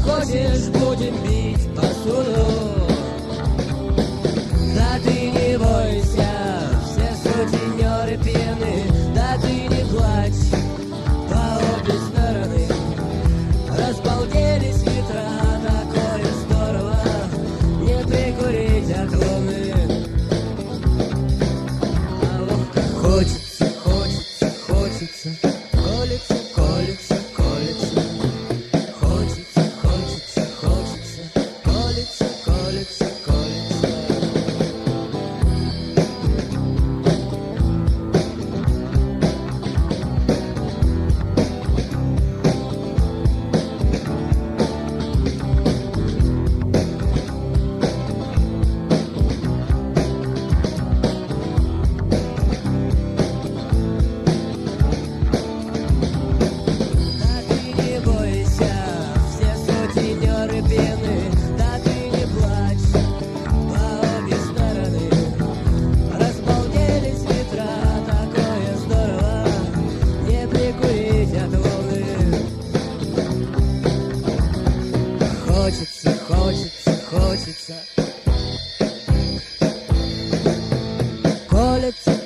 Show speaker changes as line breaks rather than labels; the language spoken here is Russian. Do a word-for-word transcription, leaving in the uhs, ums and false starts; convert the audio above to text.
хочешь, будем бить посуду. Да ты не бойся, все сутенеры пьяны. Да ты не плачь, по обе стороны разбалделись ветра. Такое здорово, не прикурить от луны. А ох, как хочется, хочется, хочется, колется, колется, колется. Хочется, хочется, хочется, колется, колется, колется. Да ты не бойся, все сутенеры пьяны. Да ты не плачь, по обе стороны разбалделись ветра. Такое здорово, не прикурить от луны. Хочется, хочется, хочется, колется,